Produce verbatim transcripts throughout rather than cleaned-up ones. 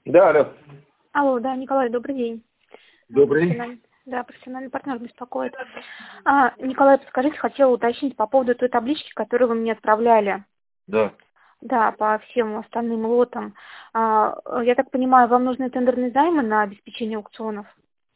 Да, алло. Алло, да, Николай, добрый день. Добрый. Профессиональный, да, профессиональный партнер беспокоит. А, Николай, подскажите, хотела уточнить по поводу той таблички, которую вы мне отправляли. Да. Да, по всем остальным лотам. А, я так понимаю, вам нужны тендерные займы на обеспечение аукционов?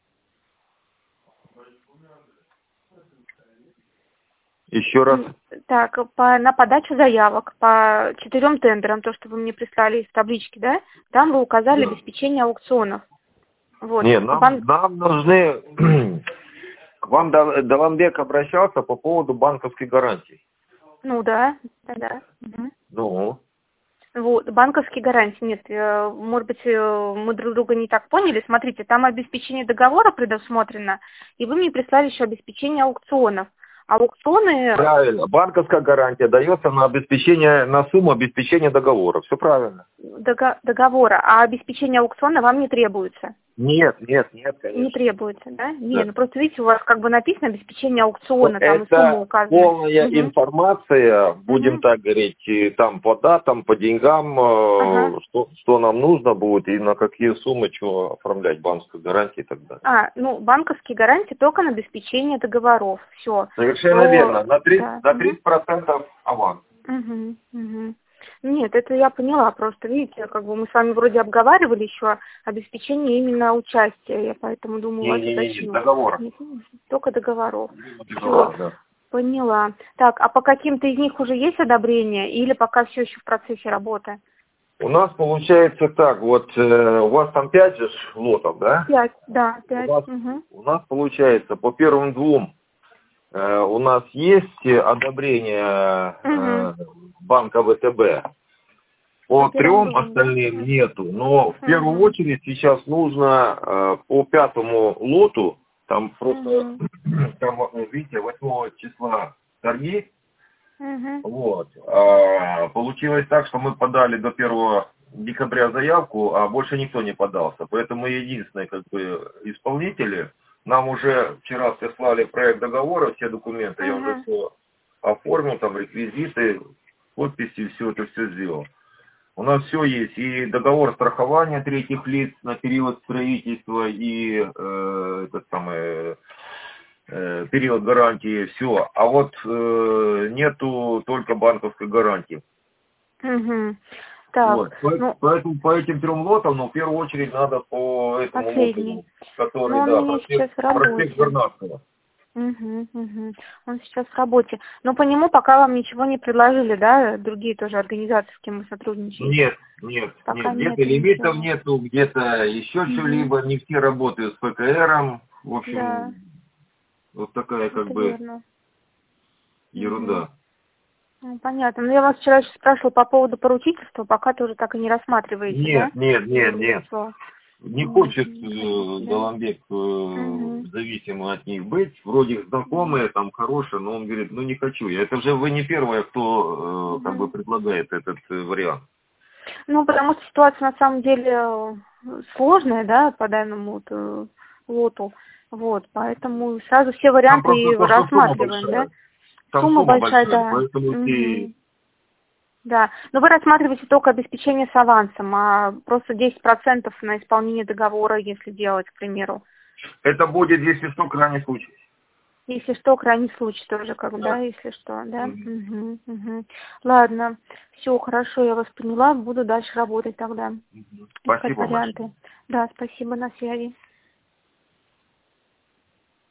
Еще раз. Так, по, на подачу заявок по четырем тендерам, то, что вы мне прислали из таблички, да, там вы указали Да. обеспечение аукционов. Вот. Не, нам, Вам- нам нужны... К вам Дал- Даламбек обращался по поводу банковской гарантии. Ну да, да, да. Мгм. Ну, Вот, банковские гарантии, нет, э, может быть, э, мы друг друга не так поняли. Смотрите, там обеспечение договора предусмотрено, и вы мне прислали еще обеспечение аукционов. Аукционы правильно. Банковская гарантия дается на обеспечение, на сумму обеспечения договора. Все правильно. дого- договора, а обеспечение аукциона вам не требуется. Нет, нет, нет, Не конечно. требуется, да? Не, Да. ну просто видите, у вас как бы написано обеспечение аукциона, там и сумма Это указана. полная Мгм. информация, будем Мгм. так говорить, и там по датам, по деньгам, Ага. э, что, что нам нужно будет и на какие суммы чего оформлять, банковскую гарантию и так далее. А, ну, банковские гарантии только на обеспечение договоров. Все. Совершенно верно. На Да. тридцать, на Мгм. тридцать процентов аванс. Мгм, мгм. Нет, это я поняла, просто видите, как бы мы с вами вроде обговаривали еще обеспечение именно участия, я поэтому думаю, вас Не-не-не, уточню. договора. Нет, только договоров. Все, Договора, да. поняла. Так, а по каким-то из них уже есть одобрение или пока все еще в процессе работы? У нас получается так, вот э, у вас там пять же лотов, да? Пять, да, У пять. нас, Угу. у нас получается по первым двум э, у нас есть одобрение Угу. э, банка ВТБ. По По первым трем двум, да? остальным нету. Но в первую Угу. очередь сейчас нужно э, по пятому лоту, там просто, Угу. там, э, видите, восьмого числа торги. Угу. Вот. А, получилось так, что мы подали до первого декабря заявку, а больше никто не подался. Поэтому единственные как бы исполнители нам уже вчера прислали проект договора, все документы, я уже Угу. все оформил, там реквизиты, подписи, все это все сделал. У нас все есть, и договор страхования третьих лиц на период строительства, и э, этот самый, э, период гарантии, все. А вот э, нету только банковской гарантии. Угу. Так, Вот. По- ну, Поэтому по этим трем лотам, ну, в первую очередь надо по этому последний. лоту, который, Но он у да, меня сейчас проспект, в проспект работе. Вернадского. Угу, угу. Он сейчас в работе. Но по нему пока вам ничего не предложили, да? Другие тоже организации, с кем вы сотрудничаете? Нет, нет, Пока нет. Где-то нету лимитов ничего. нету, где-то еще Угу. что-либо. Не все работают с ПКРом. В Да, общем, вот такая как это бы верно. Угу. ерунда. Ну, понятно. Но я вас вчера еще спрашивала по поводу поручительства, пока тоже так и не рассматриваете, да? Нет, нет, нет, нет. Юрлицо. Не Нет, хочет не э, хотите, да? Даламбек э, Угу. зависимым от них быть. Вроде их знакомые, там хорошие, но он говорит, ну не хочу я. Это же вы не первая, кто э, как бы Угу. предлагает этот э, вариант. Ну, потому что ситуация на самом деле э, сложная, да, по данному вот, э, лоту. Вот, поэтому сразу все Там варианты просто и то, что сумма рассматриваем, да. большая. Там Сумма сумма большая, большая, да. поэтому Мгм. и Да. Но вы рассматриваете только обеспечение с авансом, а просто десять процентов на исполнение договора, если делать, к примеру. это будет, если что, крайний случай. Если что, крайний случай тоже, как, да, Да. если что, да. Мгм. Угу, угу. Ладно, все хорошо, я вас поняла, буду дальше работать тогда, Мгм. искать Спасибо большое. варианты. Да, спасибо, на связи.